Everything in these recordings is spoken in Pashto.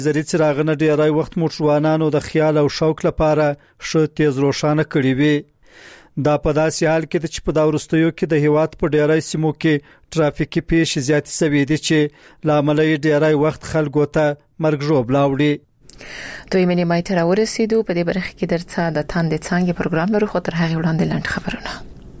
زری څراغونه ډیری وخت موټروانانو د خیال او شوق لپاره ښه تیز روښانه کړي وي. دا په داسې حال کې چې په دا وروستیو کې د هیواد په ډیری سیمو کې ترافیکي پیښې زیاتې شوې دي چې لامل یې ډیری وخت خلکو ته مرګ ژوبلا وړي. دوی منی مای تر ورسېدو په دې برخه کې درڅه د تاندې څنګه پروګرام لرو، خو تر هغه وړاندې لاند خبرونه.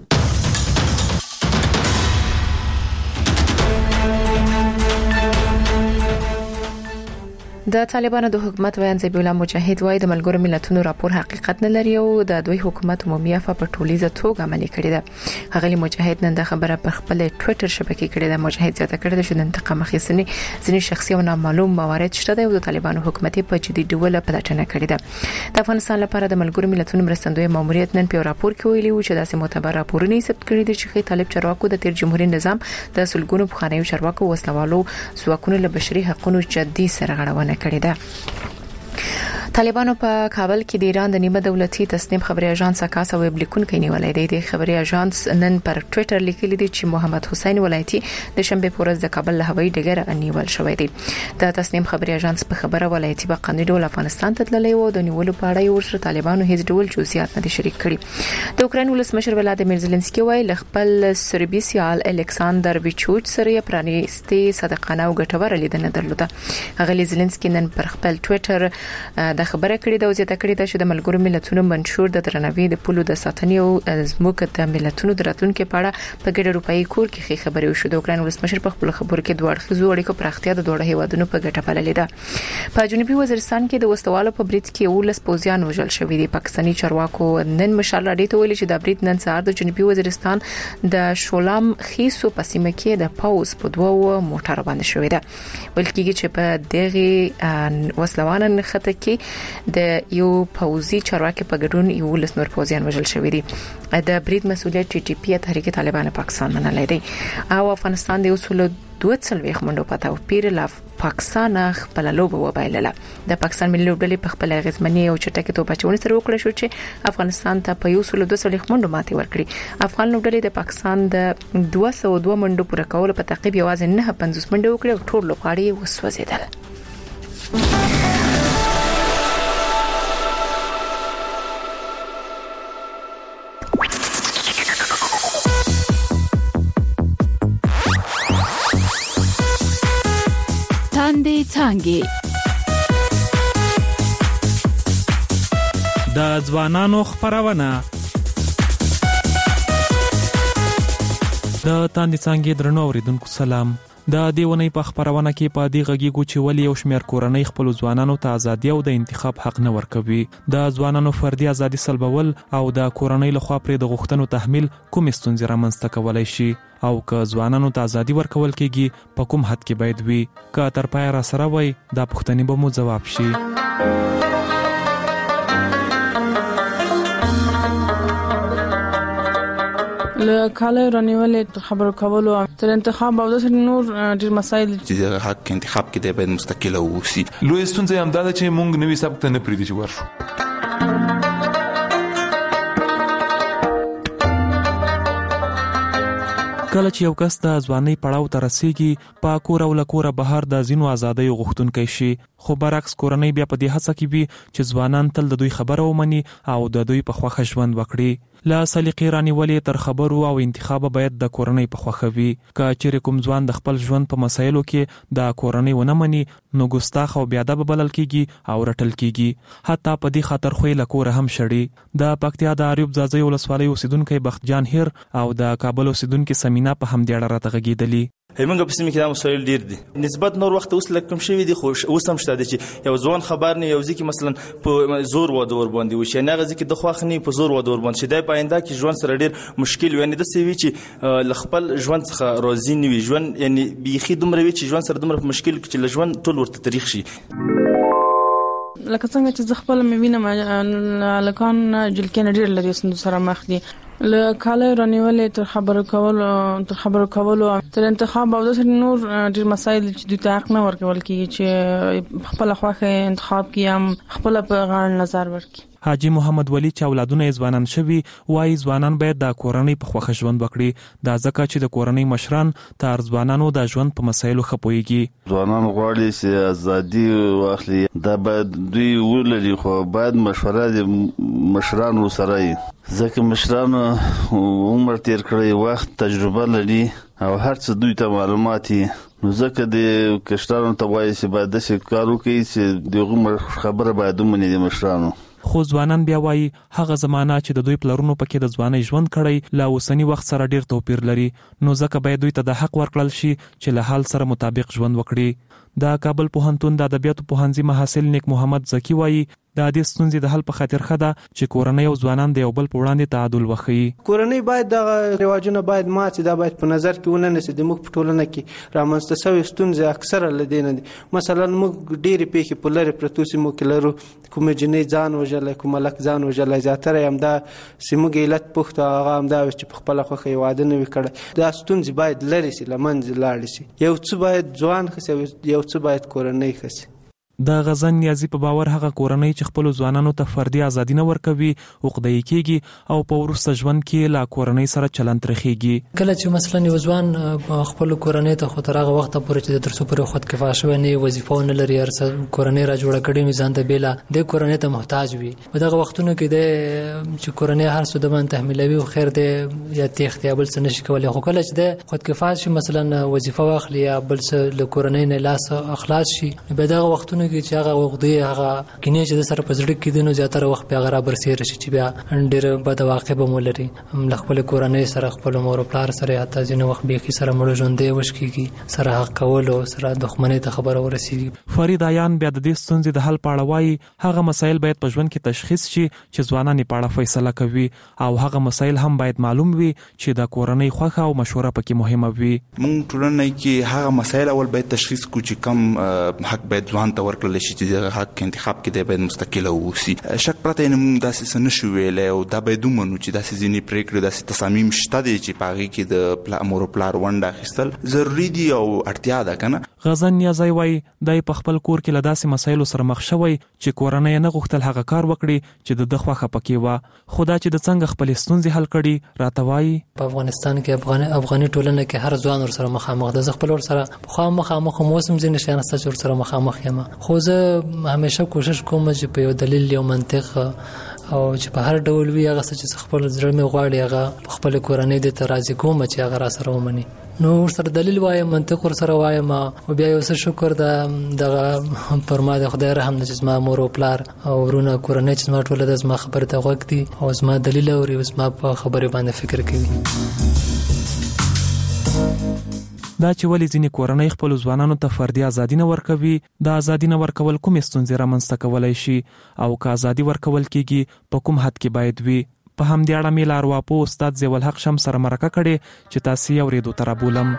د طالبانو د حکومت ویان ذبیح الله مجاهد وايي د ملګرو ملتونو راپور حقیقت نه لري او د دوی حکومت عمومي افا په ټولیزه توګه عملي کړی ده. هغه مجاهد نن د خبره په خپل ټوئیټر شبکې کړې ده. مجاهد زیاته کړی چې د انتقام اخیستنې ځینې شخصي او نامعلوم موارد شته او د طالبانو حکومت په جدي ډول پلټنه کړې ده. د افغانستان لپاره د ملګرو ملتونو مرستندوی ماموریت نن په راپور کې ویلي و چې داسې معتبر راپورونه ثبت کړي دي چې طالب چارواکو د تیر جمهوریت نظام د سلګونو بخانیو چارواکو وسلوالو ځواکونو له بشري حقوقو جدي سرغړونه کړې ده. طالبانو په کابل کې د ایران د نیمه دولتي تسنیم خبري اژانس کاس او ویبلیکون کې نیولې دی. د خبري اژانس نن پر ټوئیټر لیکلی دی چې محمد حسین ولایتي د شنبه په ورځ د کابل له هوایي ډګر نیول شوی دی. د تسنیم خبري اژانس په خبره ولایتي په قانوني ډول افغانستان ته تللی و. د نیولو په اړه ورسره طالبانو هیڅ ډول جزئیات نه شریک کړي. د اوکرين ولسمشر ولادیمیر زيلنسکي وایي خپل سربي سیال الکساندر ویچوچ سره پرانیستي صادقانه او ګټوره لیدنه درلوده. هغه زيلنسکي نن پر خپل ټوئیټر د خبره کړې ده او زیاته کړې ده چې د ملګرو ملتونو منشور د درناوي د پولو د ساتنې او زموږ د ملتونو د راتلونکو په اړه په ګډه روپایي کور کې خبرې وشو. د اوکرين ولسمشر په خپل خبرو کې دوه اړخیزو اړیکو پراختیا د دوه هیوادونو په ګټه بللې ده. په جنوبي وزیرستان کې د وسوالو په برید کې 19 پوځیان وژل شوي دي. پاکستاني چارواکو نن مشال راډیو ته ویلي چې د برید نن سهار د جنوبي وزیرستان د شولام خیسو په سیمه کې د پاوز په دوه موټر باندې شوې ده. ویل کېږي چې په دغه وسلوانه نخته کې د یو پوځي چارواکي په ګډون یو لس نور پوځیان وژل شوی دي. د برید مسؤلیت ټي ټي پی تحریک طالبان پاکستان منلای دی او افغانستان د اصول 2 منډو په توپیر لا پاکستان خپل لوبه وبایلله. د پاکستان ملي لوبډلې په خپل غزمنی او چټکه توپ چونې سره وکړه شو چې افغانستان ته په 2 منډو ماتې ورکړي. افغان لوبډلې د پاکستان د 202 منډو پوره کول په تعقیب یوازې 950 منډه وکړه او ټول لوبغاړي وسوځیدل. څنګه د ځوانانو خبرونه د تاندې څنګه درنو اوریدونکو سلام. د دیونی په خبرونه کې په دې غږیږو چې ولې یو شمېر کورنۍ خپل ځوانانو ته ازادي او د انتخاب حق نه ورکوي. د ځوانانو فردي ازادي سلبول او د کورنۍ لخوا پرې د غوښتنو تحمیل کوم ستونزې رامنځته کولای شي او که ځوانانو ته ازادي ورکول کېږي په کوم حد کې باید وي. که تر پای را سره وي دا پوښتنې به مو ځواب شي. له کاله رانیولې خبرو کولو تر انتخاب او د نور ډیر مسایل چې حق انتخاب کې د باید مستقل اوسي. لوی ستونزه هم دا ده چې مونږ نوې سبق ته نه پریدي چې ورشو. کله چې یو کس د ځوانۍ پړاو ته رسیږي په کور او لکوره بهر د زینو ازادۍ غوښتونکی شي، خو برعکس کورنۍ بیا په دې هڅه کې وي چې ځوانان تل د دوی خبره ومني او د دوی په خوښه ژوند وکړي. لا سلیقې رانیولې تر خبرو او انتخاب باید د کورنۍ په خوښه وي. که چیرې کوم ځوان د خپل ژوند په مسایلو کې د کورنۍ ونه مني نو ګستاخ او بې ادبه بلل کیږي او رټل کیږي. حتی په دې خاطر خو له کوره هم شړي. د پکتیا د اریوب ځاځي ولسوالۍ اوسیدونکو بختجان هیر او د کابل اوسیدونکو سمینا په هم ډېر راته غږیدلی. همغه په سیمه کې دا مسایل ډیر دي. نسبت نور وخت اوس لکم شوی دي، خو اوس هم شته چې یو ځوان خبر نه یو ځکه مثلا په زور و دور باندې وشي نه غزي کې د خواخ نه په زور و دور باندې شي. د پاینده کې ژوند سره ډیر مشکل وي. نه د سوي چې خپل ژوند څخه راضي نه وي. ژوند یعنی بيخي دومره وي چې ژوند سره دومره مشکل کې چې ژوند ټول ورته تاریخ شي. لکه څنګه چې خپل مې وینم لکان جلکین ډیر لري سند سره مخ دي. له کاله رانیولې تر خبرو کولو تر انتخاب او د نور ډیر مسایل چې د حق نه ورکول کیږي چې خپل خواخه انتخاب کیم خپل په غاړه نظر ورکړي. حاجی محمد ولی چې اولادونه ځوانان شوي وایي ځوانان باید د کورنۍ په خوښه ژوند وکړي دا ځکه چې د کورنۍ مشران تر ځوانانو د ژوند په مسایلو خپويږي. ځوانان غواړي چې ازادي واخلي دا باید دوی ولري خو باید مشوره د مشرانو سره ځکه مشران عمر تیر کړی وخت تجربه لري او هر څه دوی ته معلومات نو ځکه د کشرانو ته وایي چې باید د کارو کوي چې دغه خبره باید ومني د مشرانو. خو ځوانان بیا وایي هغه زمانہ چې د دوی پلرونو پکې د ځوانۍ ژوند کړی لا اوسنی وخت سره ډیر توپیر لري نو ځکه باید دوی ته د حق ورکړل شي چې له حال سره مطابق ژوند وکړي. د کابل پوهنتون د ادبیاتو پوهنځي محصل نیک محمد زکی وایي د دې ستونزې د حل په خاطر خده چې کورنۍ او ځوانان د یو بل په وړاندې تعادل وخی. کورنۍ باید د رواجونو باید ماته دا باید په نظر کې وننسي د موږ په ټولنه کې رامنځته شوی ستونزې اکثره لدینه دي. مثلا موږ ډېری پیښې په لری پرتو سیمو کې لرو کوم جنې ځان وژل کوم لک ځان وژل زیاتره هم دا سیمو علت پخته هغه هم دا چې په خپل خوخه واده نه وکړي. دا ستونزې باید لری سي لمنځ لاړ شي. یو څه باید ځوان خسي یو څه باید کورنۍ خسي. د غزن نیازی په باور هغه کورنۍ چې خپل ځوانانو ته فردي ازادي نه ورکوي عقده‌ای کیږي او په ورسته ژوند کې لا کورنۍ سره چلند رخیږي. کله چې مثلا یو ځوان خپل کورنۍ ته خو تر هغه وخت پورې چې د ترڅو پر خود کفایه شوی نه وظیفه نه لري ارسه کورنۍ را جوړه کړي میزان ته بیلا د کورنۍ ته محتاج وي. په دغه وختونو کې د چې کورنۍ هر څه د من تحملوي او خیر دی یا تختیابل څه نشي کولای خو کله چې د خود کفایه شي مثلا وظیفه واخلي یا بل څه له کورنۍ نه لاس اخلاص شي په دغه وختونو چې هغه وګړي هغه کینې چې د سره پزړه کې دینو زیاتره وخت په غره برسیر شي چې بیا ډېر بد واقع به مولري خپل کورنۍ سره خپل مور او پلار سره حتی ځینې وخت به کې سره مړ ژوندې وشکيږي سره حق کول او سره دښمنۍ ته خبر ورسیږي. فرید عیان بیا د دې ستونزې د حل پاړه وایي هغه مسایل باید په ژوند کې تشخیص شي چې ځوانان په اړه فیصله کوي او هغه مسایل هم باید معلوم وي چې د کورنۍ خوښه او مشوره پکې مهمه وي. موږ ټولنه کې هغه مسایل اول باید تشخیص کو چې کم حق باید ځوان ته ورکړل شي چې د حق انتخاب کې دی باید مستقل اوسي. شک پرته نه موږ داسې څه نشو ویلای او دا باید ومنو چې داسې ځینې پریکړې داسې تصامیم شته دي چې په هغې کې د مور او پلار ونډه اخیستل ضروري دي او اړتیا ده که نه. غزن نیازی وایي دی په خپل کور کې له داسې مسایلو سره مخ شوی چې کورنۍ نه غوښتل هغه کار وکړي چې د ده خوښه پکې وه خو دا چې د څنګه خپلې ستونزې حل کړي راته وایي. په افغانستان کې افغاني ټولنه کې هر ځوان ورسره مخامخ ده. زه خپل ورسره پخوا مخامخ موسم ځینې شیان ستا چې ورسره مخامخ یم خو زه همیشه کوشش کوم چې په یو دلیل یو منطق او چې په هر ډول وي هغه چې خپل زړه مې غواړي هغه خپل کورنۍ د ترازی کوم چې هغه را سره ومني نو ورسره دلیل وایم منطق ورسره وایم او بیا یو څه شکر دغه پر ما د خدای رحم چې زما مور او پلار او ورونه کورنۍ چې زما ټوله د زما خبره ته غوږ دي او زما دلیل اوري او زما په خبره باندې فکر کوي. دا چې ولې ځینې کورنۍ خپل ځوانانو ته فردي ازادي نه ورکوي دا ازادي نه ورکول کومې ستونزې رامنځته کولی شي او که ازادي ورکول کېږي په کوم حد کې باید وي. په همدې اړه مې له ارواپوه استاد ضیاءالحق شم سره مرکه کړې چې تاسې یې اورېدو ته رابولم.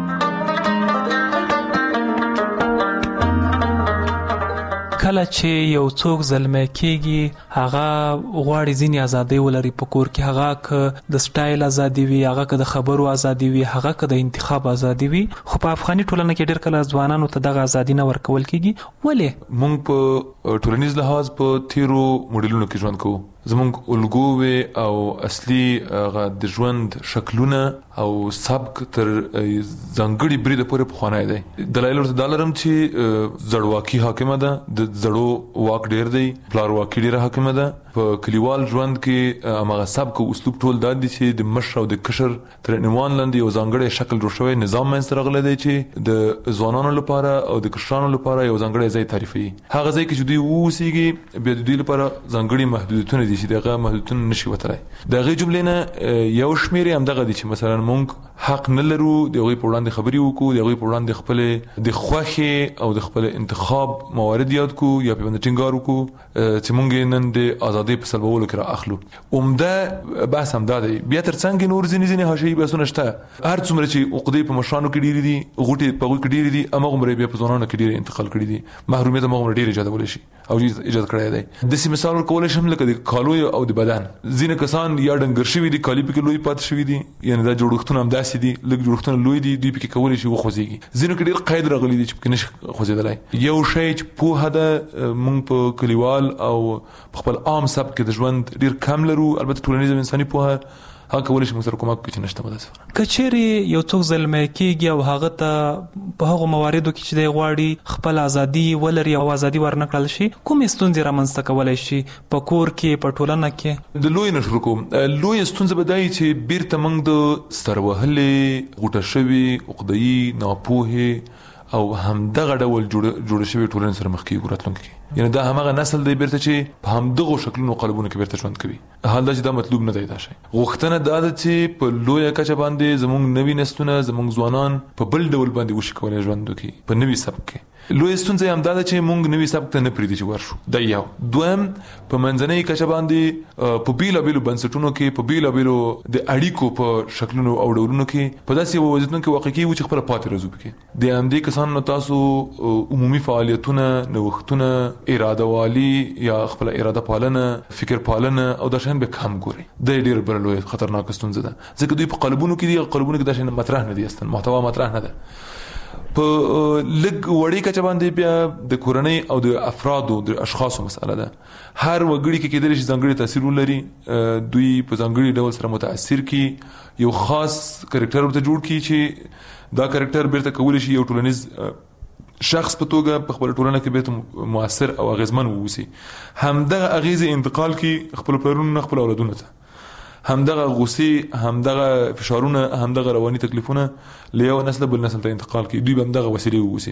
کله چې یو څوک زلمی کېږي هغه غواړي ځینې ازادۍ ولري په کور کې هغه که د سټایل ازادي وي هغه که د خبرو ازادي وي هغه که د انتخاب ازادي وي خو په افغاني ټولنه کې ډېر کله ځوانانو ته دغه ازادي نه ورکول کېږي. ولې موږ په ټولنیز لحاظ په تیرو موډلونو کې ژوند کوو زمونږ الګو او اصلي د ژوند شکلونه او سبک تر ځانګړي بریده پورې پخوانی دی. دلایل ورته دا لرم چې زړواکي حاکمه ده د زړو واک ډیر دی پلارواکي ډیره حاکمه ده. په کلیوال ژوند کې هغه سبک او اسلوب ټول دا دي چې د مشر او د کشر تر عنوان لاندې یو ځانګړی شکل جوړ شوی نظام منځته راغلی دی چې د ځوانانو لپاره او د کشرانو لپاره یو ځانګړی ځای تعریفوي. هغه ځای کې چې دوی اوسېږي بیا د دوی لپاره ځانګړي محدودیتونه دي چې دغه محدودیتونه نشي وتلی. د هغې جملې نه یو شمېر یې همدغه دي چې مثلا موږ حق نه لرو د هغوی په وړاندې خبرې وکړو، د هغوی په وړاندې خپل د خوښې او د خپل انتخاب موارد یاد کو یا په باندې ټینګار وکړو چې موږ نن د ازادۍ په سلبولو کې را اخلو. عمده بحث هم دا دی. بیا ترڅنګ نور ځینې حاشیې بحثونه شته. هر څومره چې عقدې په مشرانو کې ډېرې دي، غوټې په هغوی کې ډېرې دي، هماغومره بیا په ځوانانو کې ډېرې انتقال کړي دي. محرومیت هماغومره ډېر ایجادولی شي او ایجاد کړی دی. داسې مثال ورکولی شم لکه د کالو او د بدن. ځینې کسان یا ډنګر شوي دي، کالي پکې لوی پاتې شوي دي، یعنې دا جوړښتونه همداسې دي، لږ جوړښتونه لوی دي، دوی پکې کولی شي وخوځېږي. ځینو کې ډېر قید راغلی دی چې پکې نشي خوځېدلی. یو شی چې پوهه ده، موږ په کلیوال او په خپل عام سبک کې د ژوند ډېر کم لرو. البته ټولنیز او انساني پوهه هغه کولی شي موږ سره کومک وکړي چې نشته متاسفانه. که چیرې یو څوک زلمی کېږي او هغه ته په هغو مواردو کې چې دی غواړي خپل ازادي ولري او ازادي ورنکړل شي، کومې ستونزې رامنځته کولی شي په کور کې، په ټولنه کې؟ د لوی نه شروع کوم. لوی ستونزه به دا وي چې بیرته موږ د سر وهلې، غوټه شوې، عقده‌يي، ناپوهې او همدغه ډول جوړ شوی ټولنې سره مخ کېږو راتلونکي کې. یعنې دا همغه نسل دی بیرته چې په همدغو شکلونو قالبونو کې بیرته ژوند کوي. حال دا چې دا مطلوب نه دی. دا شی غوښتنه دا ده چې په لویه کچه باندې زموږ نوي نسلونه، زموږ ځوانان په بل ډول باندې وشي کولی ژوند وکړي په نوي سبک کې. لوی ستونزه هم دا ده چې موږ نوي سبک ته نه پرېږدي چې ورشو. دا یو. دویم، په منځنۍ کچه باندې په بیلابیلو بنسټونو کې، په بیلابیلو د اړیکو په شکلونو او ډولونو کې په داسې وضعیتونو کې واقع کېږو چې خپله پاتې راځو پکې. د همدې کسانو تاسو عمومي فعالیتونه، نوښتونه، اراده والي یا خپله اراده پالنه، فکر پالنه او دا شیان به کم ګورئ. دا یې ډېره بله لویه خطرناکه ستونزه ده، ځکه دوی په قالبونو کې دي. قالبونو کې دا شیان مطرح نه دي، اصلا محتوا مطرح نه ده. په لږ وړې کچه باندې بیا د کورنۍ او د افرادو، د اشخاصو مسئله ده. هر وګړي کې کېدلی شي ځانګړی تاثیر ولري، دوی په ځانګړي ډول سره متاثر کړي، یو خاص کرکټر ورته جوړ کړي چې دا کرکټر بیرته کولی شي یو ټولنیز شخص په توګه په خپل ټولنه کې بیرته مؤثر او اغیزمن ووسی. همدغه اغیزې انتقال کړي خپل پلرونو، خپل اولادونو ته. همدغه غصې، همدغه فشارونه، همدغه رواني تکلیفونه له یو نسل بل نسل ته انتقال کړي. دوی به همدغه وسیلې ووسی.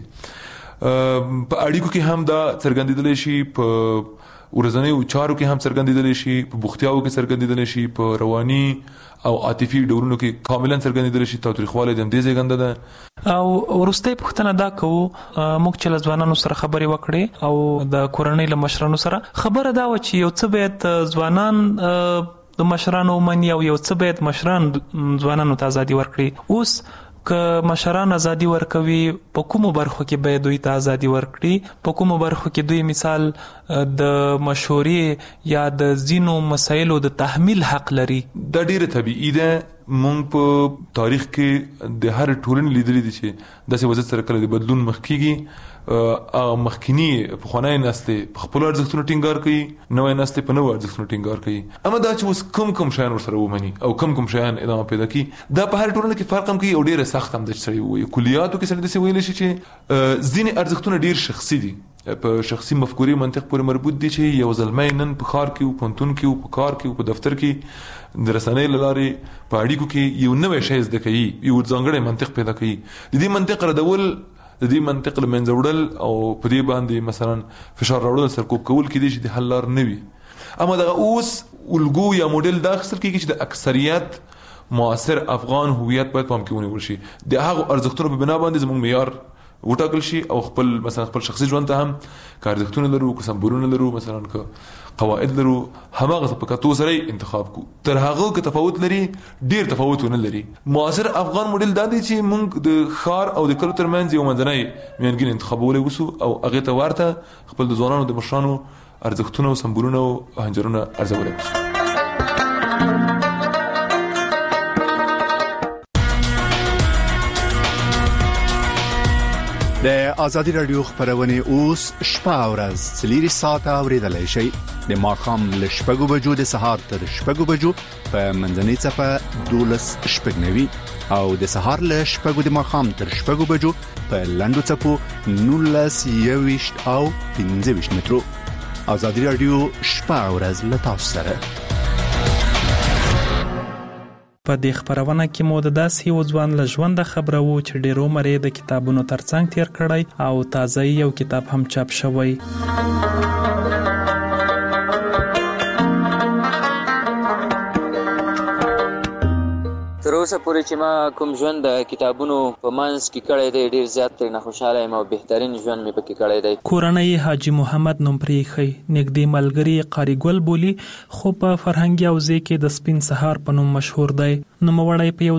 په اړیکو کې هم دا څرګندېدلی شي، په ورځنیو چارو کې هم څرګندېدلی شي، په بوختیاوو کې څرګندېدلی شي، په رواني او عاطفي ډولونو کې کاملا څرګندېدلی شي. تاوتریخوالی د همدې زېږنده ده. او وروستۍ پوښتنه دا کوو، موږ چې له ځوانانو سره خبرې وکړې او د کورنۍ له مشرانو سره، خبره دا وه چې یو څه باید ځوانان د مشرانو ومني او یو څه باید مشران ځوانانو ته ازادي ورکړي. اوس که مشران ازادي ورکوي، په کومو برخو کې باید دوی ته ازادي ورکړي؟ په کومو برخو کې دوی مثال د مشورې یا د ځینو مسایلو د تحمیل حق لري؟ دا ډیره طبیعي ده. مونږ په تاریخ کې د هر ټولنې لیدلې دي چې داسې وضعیت سره کله د بدلون مخ کېږي. مخکینی پخوانی نسل په خپل ارزښتونو ټینګار کوي، نوې نسل په نوو ارزښتونو ټینګار کوي. اما دا چې اوس کوم شیان ورسره ومني او کوم شیان ادامه پیدا کوي، دا په هر ټولنه کې فرق هم کوي او ډیره سخت هم د سړي وي. کلیاتو کې سړي داسې ویلی شي چې ځینې ارزښتونه ډیر شخصي دي، په شخصي مفکورې منطق پورې مربوط دي، چې یو زلمی نن په ښار کې او پوهنتون کې او په کار کې او په دفتر کې د رسنۍ له لارې په اړیکو کې یو نوی شی زده کوي، یو ځانګړی منطق پیدا کوي. د دې منطق ردول، د دې منطق له منځه وړل او په دې باندې مثلا فشار راوړل، سرکوب کول کېدای شي د حل لار نه وي. اما دغه اوس الګو یا موډل دا اخیستل کېږي چې د اکثریت معاصر افغان هویت باید پام کې ونیول شي. د هغو ارزښتونو په بنا باندې زموږ معیار وټاکل شي او خپل شخصي ژوند ته هم که ارزښتونه لرو، که سمبولونه لرو، مثلا که قواعد لرو، هماغه په کتو سره انتخاب کو. تر هغه که تفاوت لري، ډیر تفاوت نه لري. معاصر افغان موډل دا دی چې موږ د ښار او د کلو ترمنځ یو منځنی میانګین انتخابولی وسو او هغې ته ورته خپل د ځوانانو د مشرانو ارزښتونه او سمبولونه او هنجرونه ارزولی وسو. د ازادي رادیو خبرونه اوس شپه او ورځ 4 ساعته اوریدلای شئ. د ماښام له 6 بجو د سهار تر 6 بجو په منځنۍ صفه 12:09 او د سهار له 6 د ماښام تر 6 بجو په لاندو صفو 19:20 او 15 مترو. ازادي رادیو شپه او ورځ له تاسو سره. په دې خبرونه کې مو د داسې یو ځوان له ژونده خبره وو چې ډېر عمر یې د کتابونو ترڅنګ تیر کړی او تازه یو کتاب هم چاپ شوی. تر اوسه پورې چې ما کوم ژوند د کتابونو په منځ کې کړی دی ډیر زیات ترې نه خوشاله یم او بهترین ژوند مې پکې کړی دی. کورنۍ حاجی محمد نوم پرېښی نږدې ملګری قاری ګل بولی خو په فرهنګي اوزې کې د سپین سهار په نوم مشهور دی. نوموړی په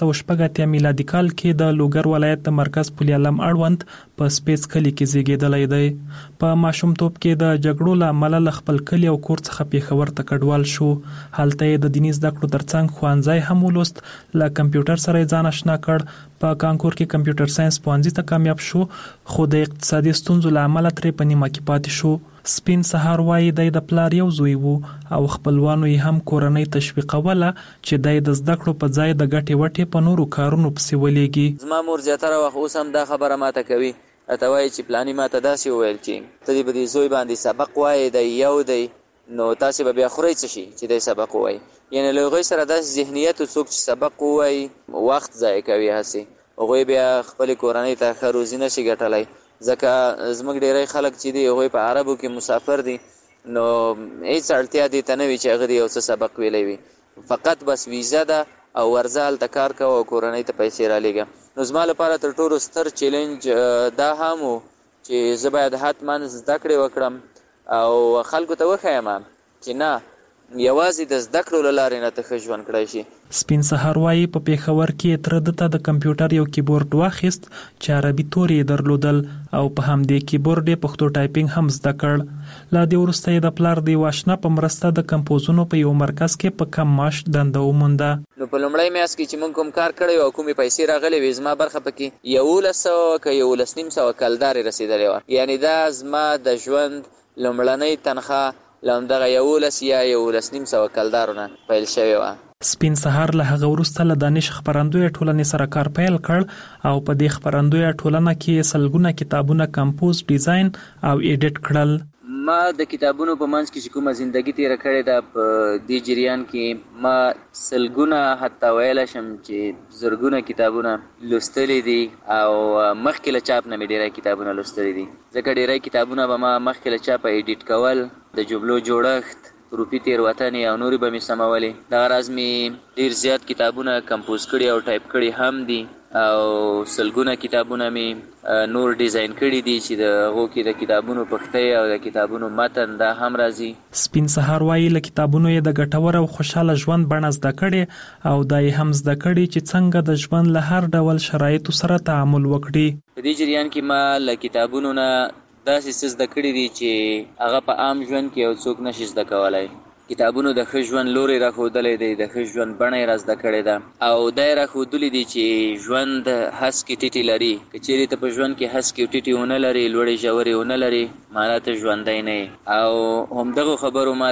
1986 میلادي کال کې د لوګر ولایت د مرکز پل علم اړوند په سپیڅ کلی کې زیږیدلی دی. په ماشومتوب کې د جګړو له امله له خپل کلي او کور څخه پېښور ته کډوال شو. هلته یې د دیني زده کړو ترڅنګ ښوونځی هم ولوست. له کمپیوټر سره یې ځان اشنا کړ. په کانکور کې کمپیوټر ساينس پوهنځي ته کامیاب شو خو د اقتصادي ستونزو له امله ترې په نیمه کې پاتې شو. سپین سهار وایي د پلار یو زوی وو او خپلوانو یې هم کورنۍ تشویقوله چې د زده کړو په ځای د ګټې وټې په نورو کارونو پسې ولېږي. زما مور زیاتره وخت اوس هم دا خبره ماته کوي، راته وایي چې پلاني ماته داسې وویل چې ته دې به دې زوی باندې سبق وایې دی یو دی نو تاسې به بیا خورئ څه شي چې دی سبق ووایي. یعنې له هغوی سره داسې ذهنیت څوک چې سبق ووایي وخت ضایع کوي، هسې هغوی بیا خپلې کورنۍ ته ښه روزي نشي ګټلی. ځکه زموږ ډیری خلک چې دي هغوی په عربو کې مسافر دي نو هیڅ اړتیا دې ته نه وي چې هغه دې یو څه سبق ویلی وي، فقط بس ویزه ده او ورځه هلته کار کوه او کورنۍ ته پیسې رالیږه. نو زما لپاره تر ټولو ستر چیلنج دا هم و چې زه باید حتما زده کړې وکړم او خلکو ته وښیم چې نه یوازې د زده کړو له لارې نه ته ښه ژوند کړی شي. سپین سهار وایي په پېښور کې تره ده ته د کمپیوټر یو کیبورډ واخیست چې عربي تورې یې درلودل او په همدې کیبورډ یې پښتو ټایپینګ هم زده کړ. له دې وروسته یې د پلار د یو اشنا په مرسته د کمپوزونو په یو مرکز کې په کم معاش دنده ومونده. نو په لومړی میاشت کې چې موږ کوم کار کړی او کومې پیسې راغلې وې زما برخه پکې 1100 که 11,500 کلدارې رسېدلې وه. یعنې دا زما د ژوند لومړنۍ تنخواه له همدغه 11 یا 11,500 کلدارو نه پیل شوې وه. سپین سهار له هغه وروسته له دانش خپرندویه ټولنې سره کار پیل کړ او په دې خپرندویه ټولنه کې سلګونه کتابونه کمپوز، ډیزاین او ایډیټ کړل. ما د کتابونو په منځ کې چې کومه زندگی تیره کړې ده په دې جریان کې ما سلګونه حتی ویلی شم چې زرګونه کتابونه لوستلی دي او مخکې له چاپ نه مې ډیری کتابونه لوستلی دي. ځکه ډیری کتابونه به ما مخکې له چاپه ایډیټ کول، د جملو جوړښت، روپی تیروتنې او نورې به مې سمولې. دغه راز مې ډیر زیات کتابونه کمپوز کړي او ټایپ کړي هم دي او سلګونه کتابونه مې نور ډیزاین کړي دي چې د هغو کې د کتابونو پښتۍ او د کتابونو متن دا هم راځي. سپین سهار وایي له کتابونو یې د ګټور او خوشحاله ژوند بڼه زده کړې او دا یې هم زده کړي چې څنګه د ژوند له هر ډول شرایطو سره تعامل وکړي. په دې جریان کې ما له کتابونو نه داسې څه زده کړي دي چې هغه په عام ژوند کې یو څوک نشي زده کولی. کتابونو د ښه ژوند لوری راښودلی دی، د ښه ژوند بڼه یې را زده کړې ده او دا یې راښودلي دي چې ژوند هسکې ټیټې لري. که چیرې ته په ژوند کې هسکې او ټیټې ونه لرې، لوړې ژورې ونه لرې، معنا ته ژوندی نه یې. او همدغو خبرو ما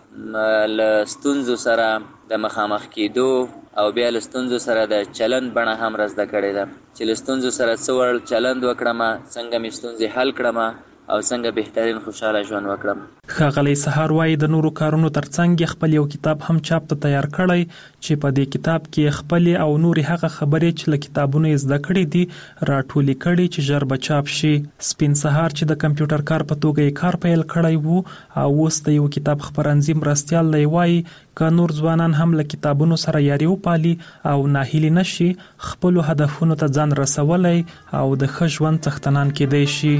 ته له ستونزو سره د مخامخ کېدو او بیا له ستونزو سره د چلند بڼه هم را زده کړې ده چې له ستونزو سره څه ډول چلند وکړم، څنګه مې ستونزې حل کړم او څنګه بهترین خوشاله ژوند وکړم. ښاغلی سهار وایي د نورو کارونو ترڅنګ خپل یو کتاب هم چاپ ته تیار کړی چې په دې کتاب کې خپلې او نورې هغه خبرې چې له کتابونو یې زده کړې دي راټولې کړي چې ژر به چاپ شي. سپین سهار چې د کمپیوټر کار په توګه یې کار پیل کړی وو او اوس د یو کتاب خپرندوی مرستیال دی وایي که نور ځوانان هم له کتابونو سره یاري وپالي او ناهیلي نشي خپلو هدفونو ته ځان رسولی او د ښه ژوند څښتنان کیدی شي.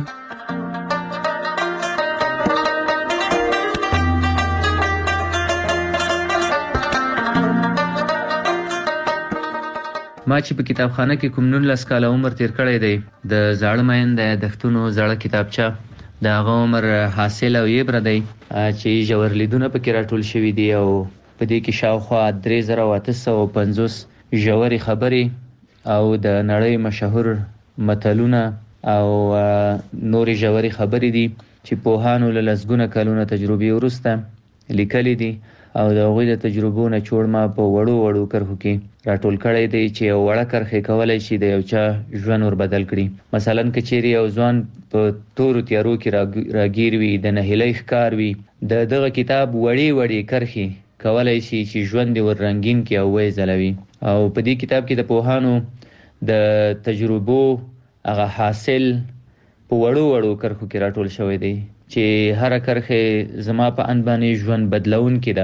ما چې په کتابخانه کې کوم 19 کاله عمر تیر کړی دی د زاړه مین د یادښتونو زړه کتابچه د هغه عمر حاصل او یبره دی چې ژور لیدونه پکې راټول شوي دي او په دې کې شاوخوا 3850 ژورې خبرې او د نړۍ مشهور متلونه او نورې ژورې خبرې دي چې پوهانو له لسګونه کلونه تجربې وروسته لیکلي دي او د هغوی د تجربو نه چوړ ما په وړو کرښو کې راټول کړی دی چې یو وړه کرښې کولی شي د یو چا ژوند ور بدل کړي. مثلا که چیرې یو ځوان په تورو تیارو کې راګیر وي، د نهیلۍ ښکار وي، د دغه کتاب وړې کرښې کولی شي چې ژوند یې ور رنګین کړي او ویې ځلوي. او په دې کتاب کې د پوهانو د تجربو هغه حاصل په وړو کرښو کې راټول شوی دی چې هر کرښه زما په ان باندې ژوند بدلون کې ده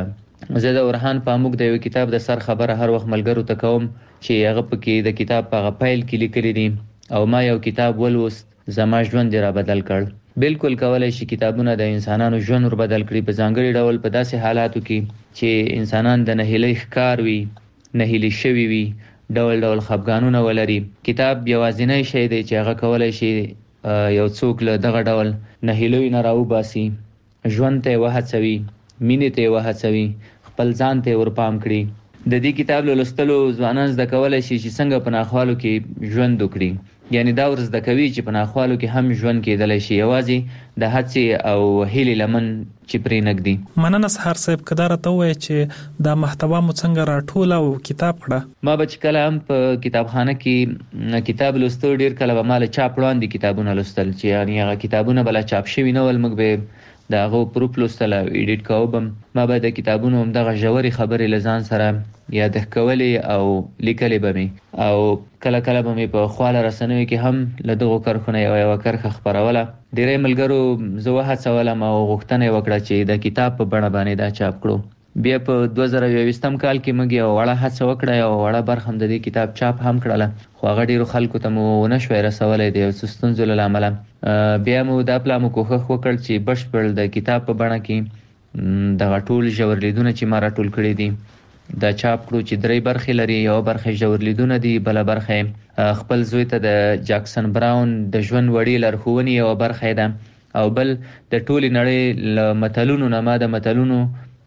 زه د اورحان پاموک د یو کتاب د سر خبره هر وخت ملګرو ته کوم چې هغه پکې د کتاب په فایل کې لیکلي دي او ما یو کتاب ولوست زما ژوند را بدل کړ. بالکل کولای شي کتابونه د انسانانو ژوند ور بدل کړي په ځانګړي ډول په داسې حالاتو کې چې انسانان د نهیلۍ ښکار وي، نهیلي شوي وي، ډول ډول خفګانونه ولري. کتاب یوازینی شی دی چې هغه کولای شي یو څوک له دغه ډول نهیلیو نه راوباسي، ژوند ته وهڅوي، مینې ته وهڅوي، خپل ځان ته ورپام کړي. د دې کتاب لوستلو ځوانان زده کولای شي چې څنګه په ناخوالو کې ژوند وکړي. یعنی دا ور زده کوي چې په ناخوالو کې هم ژوند کېدلی شي، یوازې د هڅې او هیلې لمن چې پرې نږدي. مننه سهار صاحب، که دا راته ووایې چې دا محتوا مو څنګه راټوله او کتاب کړه؟ ما به چې کله هم په کتابخانه کې کتاب لوستل، ډېر کله به ما له چاپ وړاندې کتابونه لوستل چې یعنی هغه کتابونه به لا چاپ شوي نه ول، موږ به د هغه پروف لوستل او ایډیټ کوو به ما به د کتابونو همدغه ژورې خبرې له ځان سره یادښت کولې او لیکلې به مې، او کله کله به مې په خواله رسنیو کې هم له دغو کرښو نه یوه کرښه خپروله. ډېری ملګرو زه وهڅولم او غوښتنه یې وکړه چې د کتاب په بڼه باندې دا چاپ کړو. بیا په 2021 کال کې موږ یو وړه هڅه وکړه، یو وړه برخه هم د دې کتاب چاپ هم کړله، خو هغه ډېرو خلکو ته مو ونه شوی رسولی د یو څه ستونزو له امله. بیا مو دا پلا مو کوښښ وکړ چې بشپړ د کتاب په بڼه کې دغه ټول ژور لیدونه چې ما راټول کړي دي دا چاپ کړو چې 3 برخې لري. یو برخه ژور لیدونه دي، بله برخه خپل زوی ته د جاکسن براون د ژوند وړې لارښوونې یوه برخه ده، او بل د ټولې نړۍ له متلونو نه ما د متلونو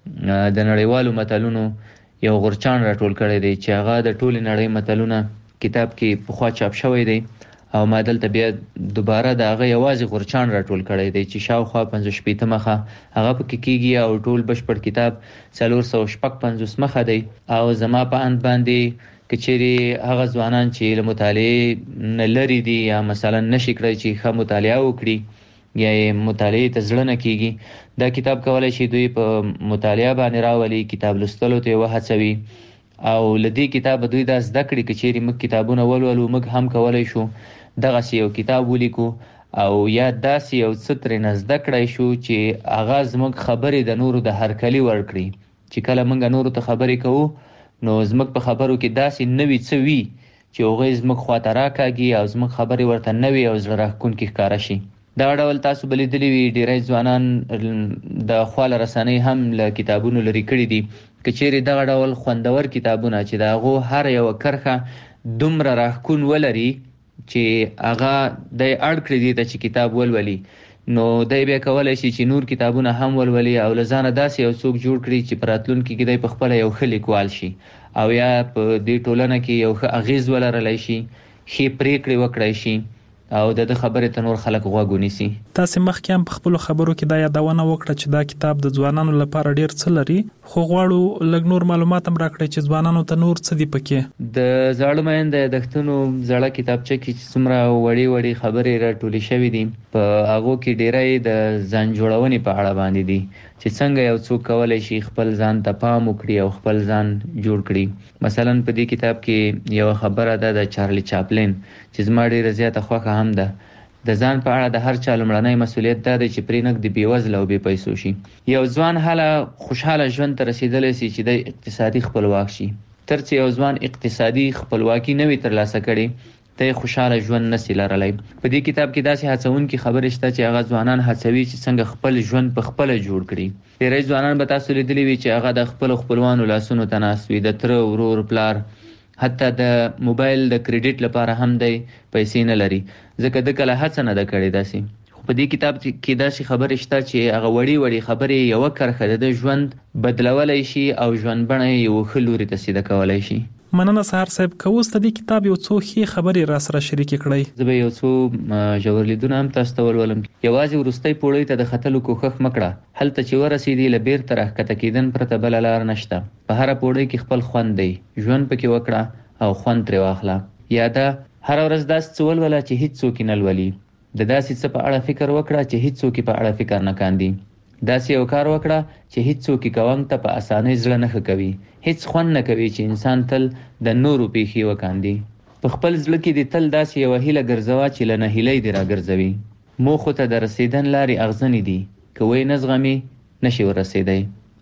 د نړیوالو متلونو یو غورچاڼ راټول کړی دی چې هغه د ټولې نړۍ متلونه کتاب کې پخوا چاپ شوی دی، او ما دلته بیا دوباره د هغه یوازې غورچاڼ راټول کړی دی چې شاوخوا 50 مخه هغه پکې کېږي، او ټول بشپړ کتاب 456 مخه دی. او زما په اند باندې که چیرې هغه ځوانان چې له مطالعې نه لرې دي یا مثلا نشي کړی چې ښه مطالعه وکړي یا یې مطالعې ته زړه نه کېږي، دا کتاب کولی شي دوی په مطالعه باندې راولي، کتاب لوستلو ته یې وهڅوي، او له دې کتابه دوی دا زده کړي که چیرې موږ کتابونه ولولو موږ هم کولی شو دغسې یو کتاب ولیکو او یا داسې یو څه ترېنه زده کړی شو چې هغه زموږ خبرې د نورو د هرکلي ورکړي، چې کله موږ نورو ته خبرې کوو نو زموږ په خبرو کې داسې نوي څه وي چې هغوی زموږ خواته راکاږي او زموږ خبرې ورته نوي او زړه راښکونکي ښکاره شي. دا ډول تاسو به لیدلي وي ډېری ځوانان د خواله رسنۍ هم له کتابونو لرې کړي دي. که چیرې دغه ډول خوندور کتابونه چې د هغو هر یوه کرښه دومره راښکون ولري چې هغه دی اړ کړي دي ته چې کتاب ولولي، نو دی بیا کولی شي چې نور کتابونه هم ولولي او له ځانه داسې یو څوک جوړ کړي چې په راتلونکي کې دی په خپله یو ښه لیکوال شي او یا په دې ټولنه کې یو ښه اغیز ولرلی شي، ښې پرېکړې وکړی شي او د خبرې ته نور خلک غوږ ونیسي. تاسې مخکې هم په خپلو خبرو کې دا یادونه وکړه چې دا کتاب د ځوانانو لپاره ډېر څه لري، خو غواړو لږ نور معلومات هم راکړئ چې ځوانانو ته نور څه دي پکې. د زاړه میندې یادښتونو زړه کتابچه کې چې څومره وړې وړې خبرې راټولې شوې دي په هغو کې ډېری د ځان جوړونې په اړه باندې دي چې څنګه یو څوک کولی شي خپل ځان ته پام وکړي او خپل ځان جوړ کړي. مثلا په دې کتاب کې یو خبره ده د چارلی چاپلین چې زما ډېره زیاته خوښه هم ده. د ځان په اړه د هر چا لومړنی مسؤلیت دا دی چې پرې نږد بېوزله او بې پیسو شي. یو ځوان هله خوشحاله ژوند ته رسېدلی شي چې دی اقتصادي خپلواک شي. تر څه یو ځوان اقتصادي خپلواکي نه وي ترلاسه کړې ته خوشحاله ژوند نشي لرلی. په دې کتاب کې داسې هڅونکې خبرې شته چې هغه ځوانان هڅوي چې څنګه خپل ژوند په خپله جوړ کړي. ډېری ځوانان به تاسو لیدلي وي چې هغه د خپلو خپلوانو لاسونو ته ناست وي، د تره، ورور، پلار، حتی د موبایل د کریډیټ لپاره هم دی پیسې نه لري ځکه د کله هڅه نه ده کړې داسې. خو په دې کتاب کې داسې خبرې شته چې هغه وړې وړې خبرې یوه کرښه د ژوند بدلولی شي او ژوند بڼه یې یو ښه لوري ته سیده کولی شي. مننه سهار صاحب، که اوس د دې کتاب یو څو ښې خبرې را سره شریکې کړئ. زه به یو څو ژور لیدونه هم تاسو ته ولولم. یوازې وروستۍ پوړۍ ته د ختلو کوښښ مه کړه، هلته چې ورسېدې له بیرته راښکته کېدن پرته بله لار نشته. په هره پوړۍ کې خپل خوند دی، ژوند پکې وکړه او خوند ترې واخله. یا دا هره ورځ داسې څه ولوله چې هیڅ څوک یې نه لولي، د داسې څه په اړه فکر وکړه چې هیڅ څوک په اړه فکر نه کاندي، داسې یو کار وکړه چې هیڅ څوک کوونک ته په اسانۍ زړه نه ښه کوي، هیڅ خوند نه کوي چې انسان تل د نورو پیښې وکاندي. په خپل زړه کې دې تل داسې یوه هیله ګرځوه چې له نهیلۍ دې راګرځوي. موخو ته د رسېدن لارې اغزنې دي، که وی نه زغمي نشي ورسېدی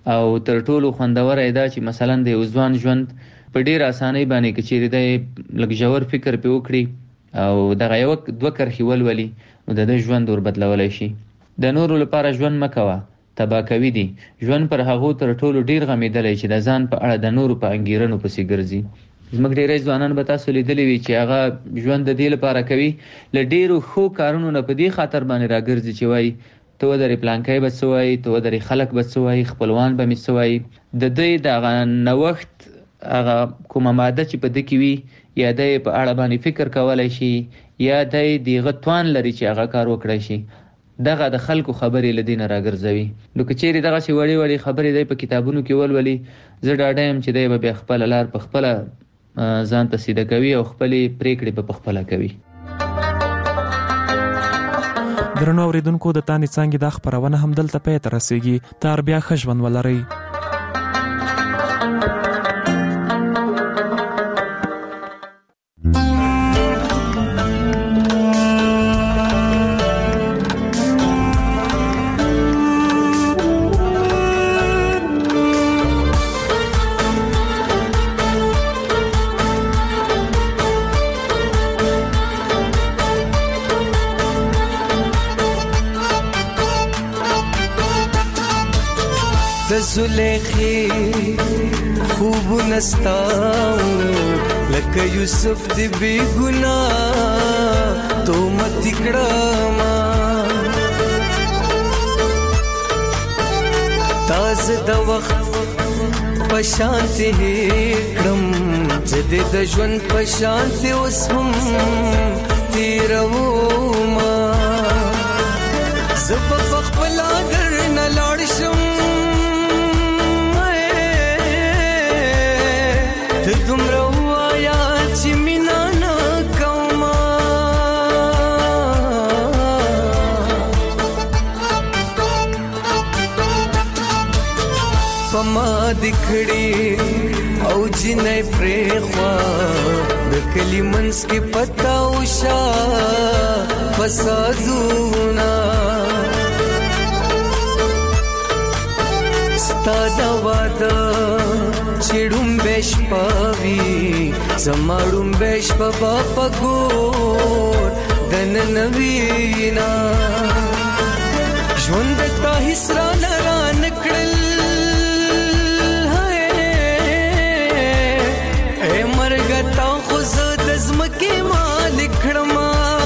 او تر ټولو خوندور ایدا چې مثلا د یو ځوان ژوند په ډیر اسانۍ باندې کچېری دی لږ ژور فکر په وکړي او دغه یو دوه کرخي ولولي نو د ژوند ور بدلولای شي. د نورو لپاره ژوند مکوه، تبا کوي دي. ژوند پر هغه تر ټولو ډیر غمیدلای چې د ځان په اړه د نورو په انګیرنو پسې ګرځي. زموږ ډیری ځوانان به تاسو لیدلی وي چې هغه ژوند د دې لپاره کوي ل ډیرو خو کارونو نه په دې خاطر باندې راګرځي چې وای ته ودرې پلانکای به سوای، ته ودرې خلک به سوای، خپلوان به می سوای. د دې د نوښت هغه کومه ماده چې په دې کې وي یا د په اړه باندې فکر کولای شي یا د دغه توان لري چې هغه کار وکړي شي، دغه د خلکو خبرې لدینه راګرځوي. نو کچېری دغه شی وړي وړي خبرې دی په کتابونو کې ولولي، زه ډاډم چې دی به خپل لار په خپل ځان ته سیده کوي او خپل پریکړې په خپل کوي. درنو اوریدونکو د تانی څنګه د خبرونه هم دلته پې تر رسیږي. تر بیا خښون ولري. زلیخی خوب نستاو لکه یوسف دی بی گناہ تو مت کڑاما تاز د وخت پشانتی کړم زده د ژوند پشانتی اوس هم تیرو ما زب خپل اگر نه لاړ شم دومره وایا چې مینا نه کومه په ما دکړي او جنې پرېخوا د کلی منځ کې پتا وشا فسادونه ستا دا واده چړم بش پاوی زماړم بش په پګور دن نوینا ژوند تا حسرا لران کړل اے مرګ تا خو زد زمکه مالک کړم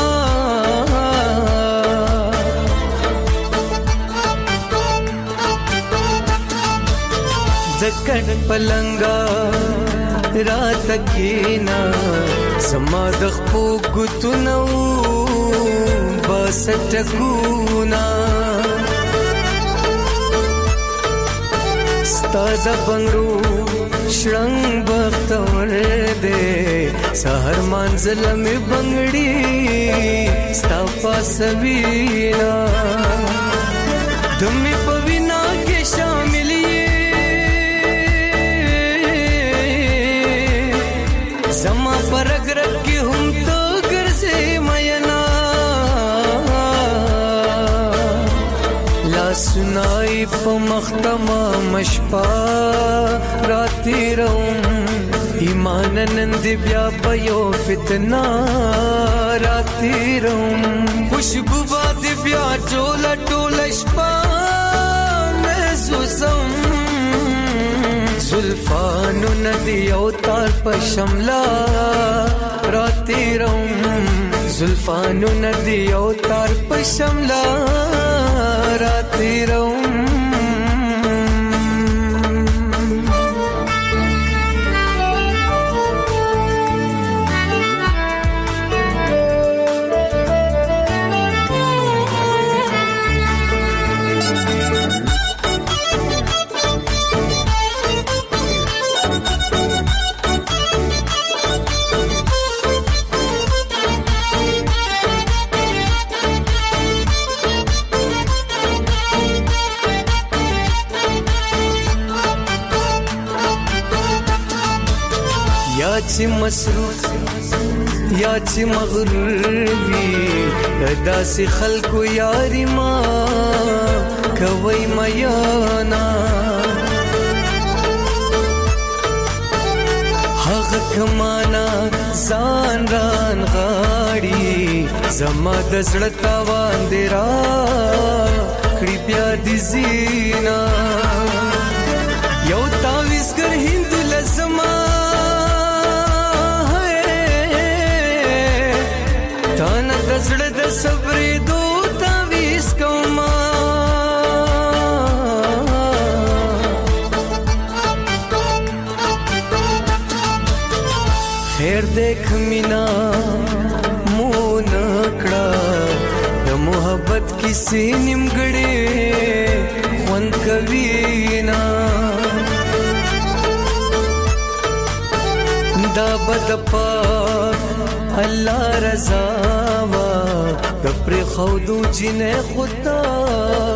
زکړ پلنګا رات کینا سما د خپو ګتنو بس ټکونا ستاد بنگرو شړنګ بختور دې سحر منزل می بنگړي ستا پاسوینا دمي پوینا کې شامل زما پرګرګ کې هم تو ګرځې مینا لا سنای په مختما مشپا راتی روم ایمان نند بیا پيو فتنا راتی روم خوشبو باد بیا ټولا ټولا شپا محسوسم زلفانو ندی او تار په شملا راتی روم زلفانو ندی او تار په شملا راتی روم چې مصروف یا چې مغرور وي داسې خلکو یاري ما کوي میانا غکمانا ځان ران غاړي زما د زړه تاوان دی را کړي بیا دي زینا یو تاویزګر هند لزما تانا د زړه د صبرې دو تاویز کوما خیر دیکھ مینا مون کړه د محبت کیسې نیمګړې خوند کوي نا دا بد پاک الله رضا وا د پر خودو جنې خدا